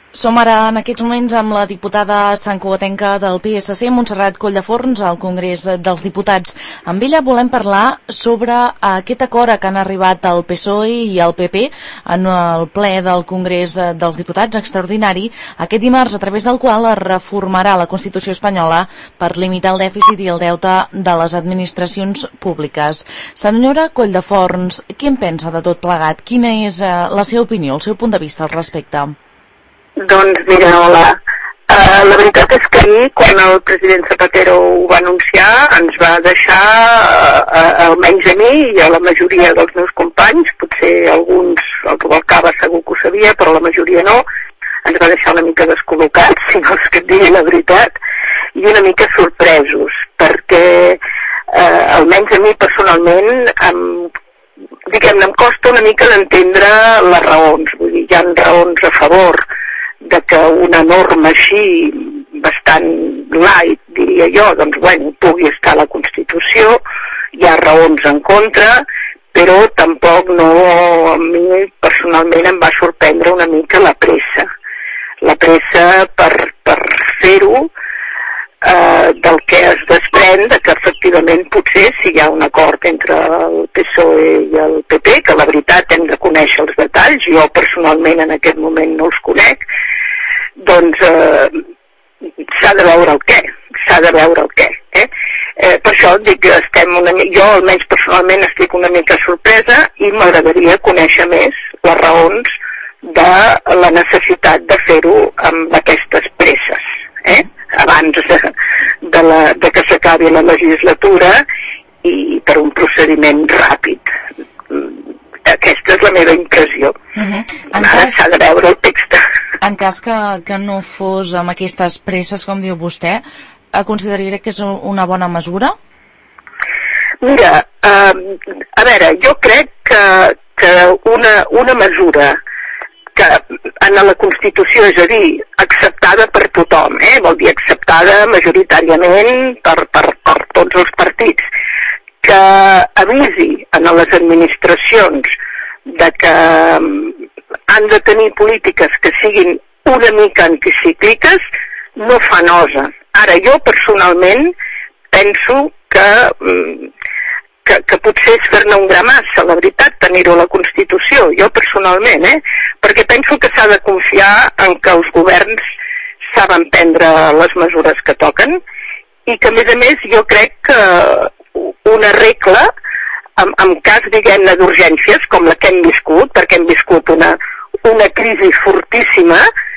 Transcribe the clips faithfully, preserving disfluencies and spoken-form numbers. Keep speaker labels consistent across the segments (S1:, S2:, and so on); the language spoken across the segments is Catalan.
S1: Som ara en aquests moments amb la diputada santcugatenca del P S C, Montserrat Colldeforns, al Congrés dels Diputats. Amb ella volem parlar sobre aquest acord que han arribat el P S O E i el P P en el ple del Congrés dels Diputats extraordinari aquest dimarts, a través del qual es reformarà la Constitució espanyola per limitar el dèficit i el deute de les administracions públiques. Senyora Colldeforns, què en pensa de tot plegat? Quina és la seva opinió, el seu punt de vista al respecte?
S2: Doncs mira, hola. Uh, la veritat és que ahir, quan el president Zapatero ho va anunciar, ens va deixar, uh, almenys a mi i a la majoria dels meus companys, potser alguns, el Rubalcaba segur que ho sabia, però la majoria no, ens va deixar una mica descol·locats, si no és que et digui la veritat, i una mica sorpresos, perquè uh, almenys a mi personalment, em, diguem-ne, em costa una mica d'entendre les raons, vull dir, hi ha raons a favor de que una norma així, bastant light, diria jo, doncs, bueno, pugui estar a la Constitució, hi ha raons en contra, però tampoc no, a mi personalment em va sorprendre una mica la pressa. La pressa per, per fer-ho, eh, del que es desprèn, de que efectivament potser si hi ha un acord entre el P S O E i el P P, que la veritat hem de conèixer els detalls, jo personalment en aquest moment no els conec, doncs eh, s'ha de veure el què, s'ha de veure el què. Eh? Eh, per això dic que estem una mica, jo almenys personalment estic una mica sorpresa i m'agradaria conèixer més les raons de la necessitat de fer-ho amb aquestes presses, eh? abans de, de, la, de que s'acabi la legislatura i per un procediment ràpid. Aquesta és la meva impressió.
S1: Uh-huh.
S2: Ara s'ha de veure el text.
S1: En cas que, que no fos amb aquestes presses, com diu vostè, consideraria que és una bona mesura?
S2: Mira, eh, a veure, jo crec que, que una, una mesura que en la Constitució, és a dir, acceptada per tothom, eh? vol dir acceptada majoritàriament per, per, per tots els partits, que avisi a les administracions de que han de tenir polítiques que siguin una mica anticícliques, no fa nosa. Ara, jo personalment penso que, que, que potser és fer-ne un gra massa, la veritat, tenir-ho a la Constitució, jo personalment, eh? perquè penso que s'ha de confiar en que els governs saben prendre les mesures que toquen i que, a més a més, jo crec que una regla, en, en cas, diguem-ne, d'urgències, com la que hem viscut, perquè hem viscut una, una crisi fortíssima,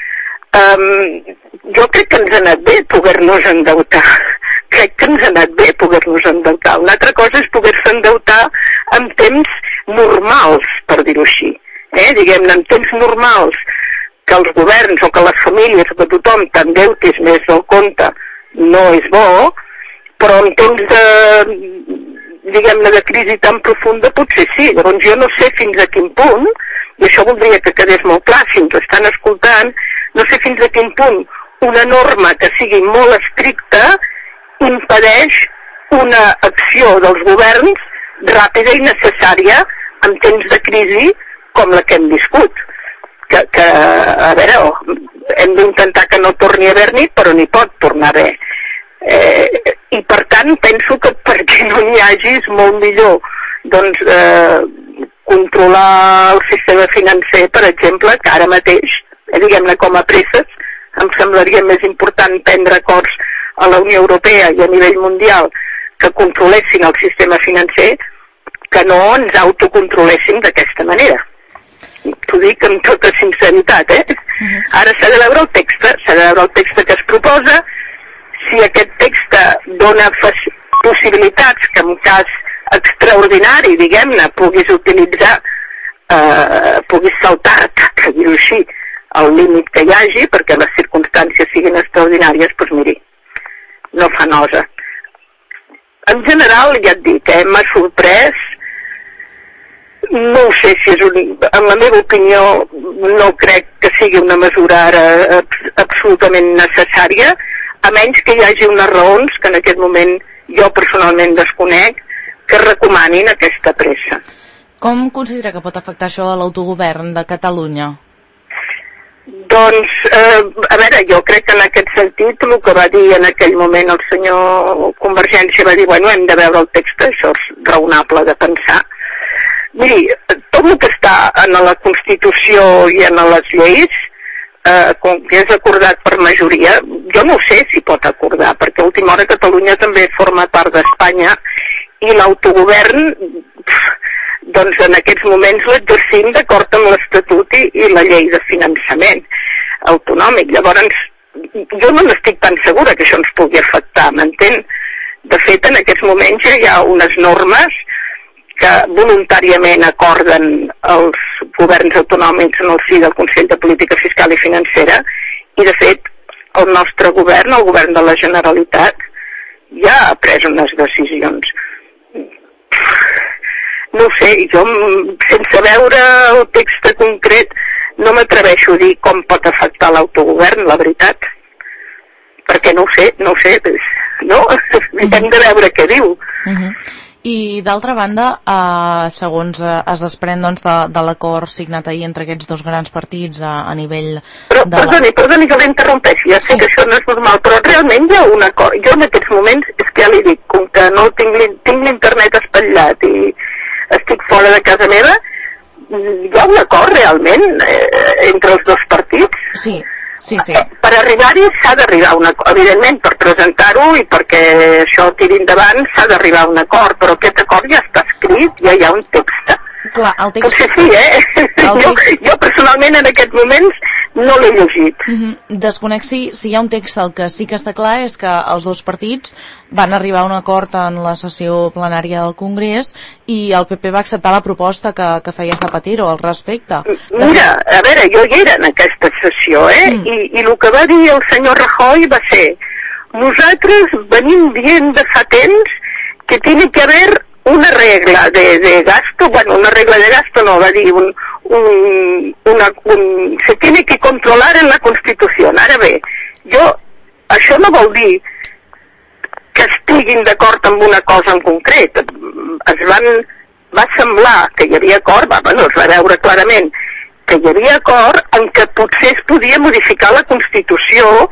S2: um, jo crec que ens ha anat bé poder-nos endeutar. Crec que ens ha anat bé poder-nos endeutar. Una altra cosa és poder-se endeutar en temps normals, per dir-ho així. Eh? Diguem-ne, en temps normals, que els governs o que les famílies o que tothom t'endeutis més del compte no és bo, però en temps de, diguem-ne, de crisi tan profunda potser sí. Llavors jo no sé fins a quin punt, i això voldria que quedés molt clar si ens estan escoltant, no sé fins a quin punt una norma que sigui molt estricta impedeix una acció dels governs ràpida i necessària en temps de crisi com la que hem viscut. Que, que a veure, hem d'intentar que no torni a haver-n'hi, però n'hi pot tornar a haver. Eh, i per tant penso que perquè no n'hi hagi és molt millor doncs eh, controlar el sistema financer, per exemple, que ara mateix, eh, diguem-ne, com a presses em semblaria més important prendre acords a la Unió Europea i a nivell mundial que controlessin el sistema financer que no ens autocontroléssim d'aquesta manera. T'ho dic amb tota sinceritat, eh? Uh-huh. Ara s'ha de veure el text, s'ha de veure el text que es proposa. Si aquest text dona possibilitats que en cas extraordinari, diguem-ne, puguis utilitzar, eh, puguis saltar, que dir-ho així, el límit que hi hagi, perquè les circumstàncies siguin extraordinàries, doncs miri, no fa nosa. En general, ja et dic, eh, m'ha sorprès, no ho sé si és un... En la meva opinió, no crec que sigui una mesura ara absolutament necessària, a menys que hi hagi unes raons que en aquest moment jo personalment desconec que recomanin aquesta pressa.
S1: Com considera que pot afectar això a l'autogovern de Catalunya?
S2: Doncs, eh, a veure, jo crec que en aquest sentit el que va dir en aquell moment el senyor Convergència va dir, bueno, hem de veure el text, això és raonable de pensar. Miri, tot el que està en la Constitució i en les lleis, eh, com que és acordat per majoria, jo no sé si pot acordar, perquè a última hora Catalunya també forma part d'Espanya i l'autogovern, doncs en aquests moments l'exercim d'acord amb l'Estatut i, i la llei de finançament autonòmic. Llavors, jo no n'estic tan segura que això ens pugui afectar, m'entén? De fet, en aquests moments ja hi ha unes normes que voluntàriament acorden els governs autonòmics en el si del Consell de Política Fiscal i Financera i, de fet, el nostre govern, el govern de la Generalitat, ja ha pres unes decisions. No ho sé, jo sense veure el text concret no m'atreveixo a dir com pot afectar l'autogovern, la veritat, perquè no ho sé, no ho sé, no? Uh-huh. Hem de veure què diu.
S1: Uh-huh. I d'altra banda, eh, segons eh, es desprèn doncs, de, de l'acord signat ahir entre aquests dos grans partits a, a nivell...
S2: Però,
S1: de
S2: perdoni, la... perdoni que l'interrompeixi, ja sé sí. que això no és normal, però realment hi ha un acord. Jo en aquests moments, és que ja li dic, com que no tinc, tinc l'internet espatllat i estic fora de casa meva, hi ha un acord realment eh, entre els dos partits?
S1: Sí, sí, sí.
S2: Per arribar-hi s'ha d'arribar a un acord, evidentment per presentar-ho i perquè això tiri endavant s'ha d'arribar a un acord, però aquest acord ja està escrit, ja hi ha un text.
S1: Clar, el text...
S2: Potser sí, eh? Jo, text... jo personalment en aquests moments no l'he llegit.
S1: Uh-huh. Desconec si, si hi ha un text, el que sí que està clar és que els dos partits van arribar a un acord en la sessió plenària del Congrés i el P P va acceptar la proposta que, que feia Zapatero al respecte.
S2: Mira, a veure, jo hi era en aquesta sessió, eh? Mm. I, i el que va dir el senyor Rajoy va ser: nosaltres venim dient de fa temps que tiene que haber una regla de, de gasto, bueno, una regla de gasto no, va dir, un, un, una, un, se tiene que controlar en la Constitució. Ara bé, jo, això no vol dir que estiguin d'acord amb una cosa en concret. Es van, va semblar que hi havia acord, va, bueno, es va veure clarament que hi havia acord en que potser es podia modificar la Constitució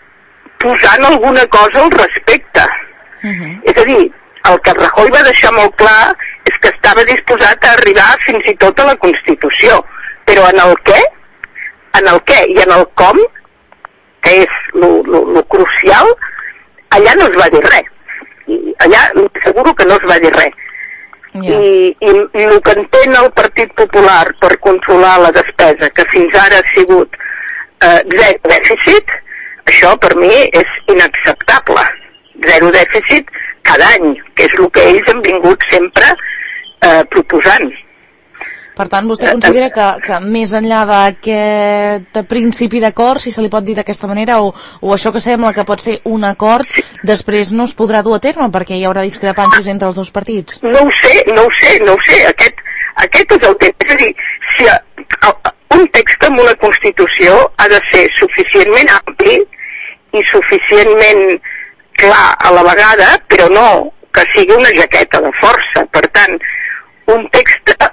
S2: posant alguna cosa al respecte. Uh-huh. És a dir, el que Rajoy va deixar molt clar és que estava disposat a arribar fins i tot a la Constitució, però en el què, en el què i en el com, que és lo, lo, lo crucial, allà no es va dir res. I allà seguro que no es va dir res. Yeah. I, i, i el que entén el Partit Popular per controlar la despesa, que fins ara ha sigut eh, zero dèficit, això per mi és inacceptable. Zero dèficit cada any, que és el que ells han vingut sempre eh, proposant.
S1: Per tant, vostè considera que, que més enllà d'aquest principi d'acord, si se li pot dir d'aquesta manera, o, o això que sembla que pot ser un acord, després no es podrà dur a terme perquè hi haurà discrepàncies entre els dos partits?
S2: No ho sé, no ho sé, no ho sé. Aquest, aquest és el tema. És a dir, si un text amb una Constitució ha de ser suficientment ampli i suficientment clar a la vegada, però no que sigui una jaqueta de força. Per tant, un text eh,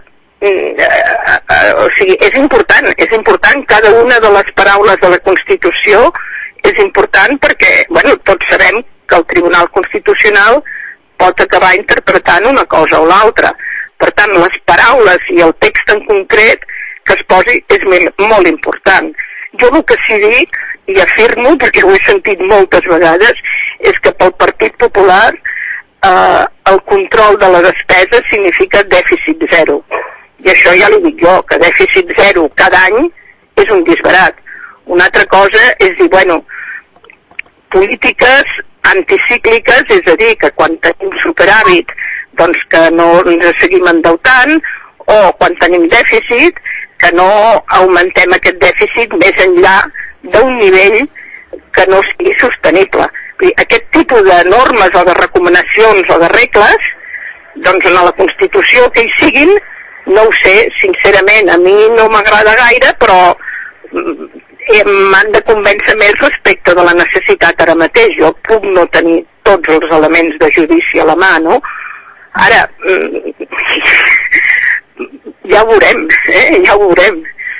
S2: eh, o sigui, és important, és important cada una de les paraules de la Constitució és important perquè, bueno, tots sabem que el Tribunal Constitucional pot acabar interpretant una cosa o l'altra. Per tant, les paraules i el text en concret que es posi és molt important. Jo el que sí dic, i afirmo, perquè ho he sentit moltes vegades, és que pel Partit Popular eh, el control de la despesa significa dèficit zero. I això ja li dic jo, que dèficit zero cada any és un disbarat. Una altra cosa és dir, bueno, polítiques anticícliques, és a dir, que quan tenim superàvit, doncs que no ens seguim endeutant, o quan tenim dèficit, que no augmentem aquest dèficit més enllà d'un nivell que no sigui sostenible. Aquest tipus de normes o de recomanacions o de regles, doncs en la Constitució que hi siguin, no ho sé, sincerament, a mi no m'agrada gaire, però m'han de convèncer més respecte de la necessitat ara mateix. Jo puc no tenir tots els elements de judici a la mà, no? Ara, ja ho veurem, eh? ja ho veurem.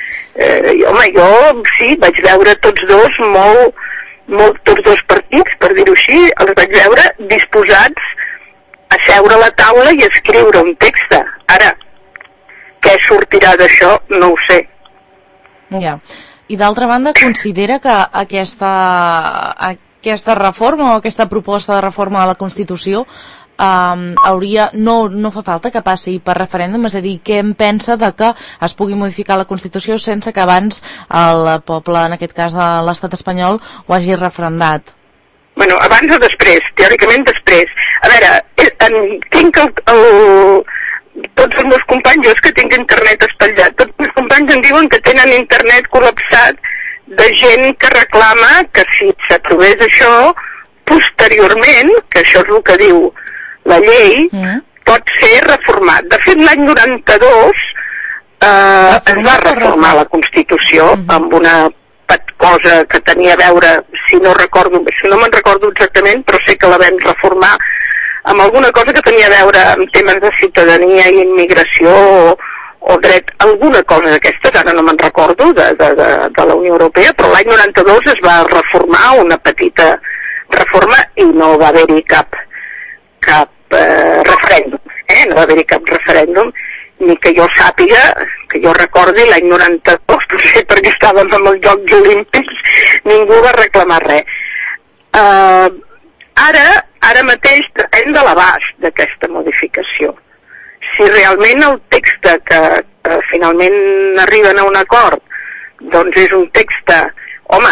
S2: eh, home, jo sí, vaig veure tots dos molt, molt, tots dos partits, per dir-ho així, els vaig veure disposats a seure a la taula i escriure un text. Ara, què sortirà d'això, no ho sé.
S1: Ja. I d'altra banda, considera que aquesta, aquesta reforma o aquesta proposta de reforma de la Constitució um, hauria, no, no fa falta que passi per referèndum, és a dir, què em pensa de que es pugui modificar la Constitució sense que abans el poble, en aquest cas de l'estat espanyol, ho hagi referendat?
S2: Bueno, abans o després, teòricament després. A veure, en, tinc el, el, tots els meus companys, jo és que tinc internet espatllat, tots els meus companys em diuen que tenen internet col·lapsat de gent que reclama que si s'aprovés això, posteriorment, que això és el que diu la llei, mm. pot ser reformat. De fet, l'any noranta-dos eh, es va reformar la Constitució mm -hmm. amb una cosa que tenia a veure, si no recordo, si no me'n recordo exactament, però sé que la vam reformar amb alguna cosa que tenia a veure amb temes de ciutadania i immigració o, o dret, alguna cosa d'aquestes, ara no me'n recordo, de, de, de, de la Unió Europea, però l'any noranta-dos es va reformar una petita reforma i no va haver-hi cap, cap eh, referèndum, eh? no va haver-hi cap referèndum, ni que jo sàpiga, que jo recordi l'any noranta-dos, no sé perquè estàvem amb els Jocs Olímpics, ningú va reclamar res. Uh, ara, ara mateix depèn de l'abast d'aquesta modificació. Si realment el text que, que finalment arriben a un acord doncs és un text, home,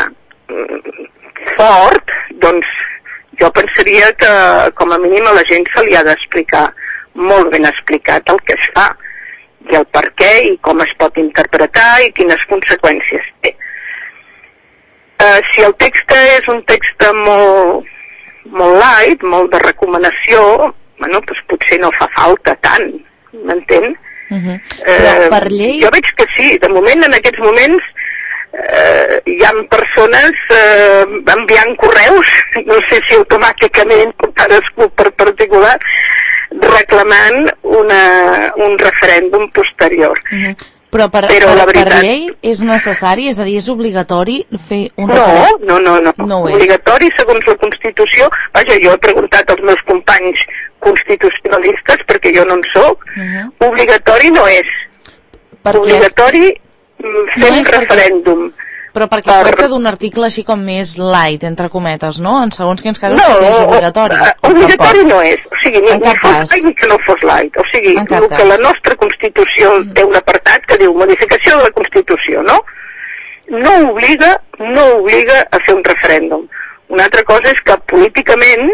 S2: fort, doncs jo pensaria que com a mínim a la gent se li ha d'explicar molt ben explicat el que es fa i el per què i com es pot interpretar i quines conseqüències té. Uh, si el text és un text molt, molt light, molt de recomanació, bueno, doncs potser no fa falta tant, m'entén?
S1: Uh -huh. Però per llei...
S2: Uh, jo veig que sí, de moment, en aquests moments, uh, hi ha persones uh, enviant correus, no sé si automàticament o cadascú per particular, reclamant una, un referèndum posterior. Uh
S1: -huh. Però, per,
S2: Però
S1: per,
S2: la veritat...
S1: per llei és necessari, és a dir, és obligatori fer un
S2: no,
S1: referèndum?
S2: No, no, no, no. Obligatori segons la Constitució. Vaja, jo he preguntat als meus companys constitucionalistes, perquè jo no en soc, uh -huh. obligatori no és.
S1: Per
S2: obligatori és... fer no un referèndum.
S1: Perquè... Però perquè es tracta d'un article així com més light, entre cometes, no? En segons quins casos
S2: no,
S1: sí que és obligatori.
S2: No, obligatori no és. O sigui, ni, ni fos light ni que no fos light. O sigui, el cas. que la nostra Constitució mm. té un apartat que diu modificació de la Constitució, no? No obliga, no obliga a fer un referèndum. Una altra cosa és que políticament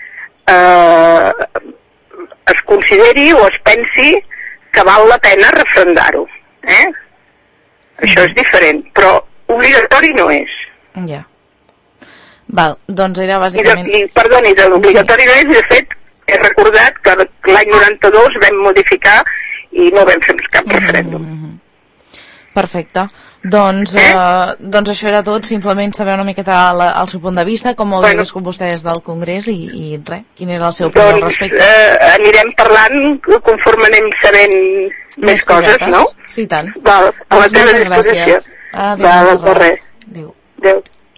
S2: eh, es consideri o es pensi que val la pena referendar-ho. Eh? Això mm. és diferent, però obligatori no és.
S1: Ja. Val, doncs era bàsicament...
S2: I, de, i perdoni, de l'obligatori sí. no és, de fet, he recordat que l'any noranta-dos vam modificar i no vam fer cap referèndum.
S1: Mm-hmm. Perfecte. Doncs, eh? eh, doncs això era tot, simplement saber una miqueta la, el seu punt de vista, com ho bueno, havia viscut vostè des del Congrés i, i res, quin era el seu punt
S2: doncs,
S1: al respecte.
S2: Eh, anirem parlant conforme anem sabent més, més coses, no?
S1: Sí, tant.
S2: Val, a la teva disposició.
S1: Adéu.
S2: Val, res.
S1: Adéu.
S2: Adéu.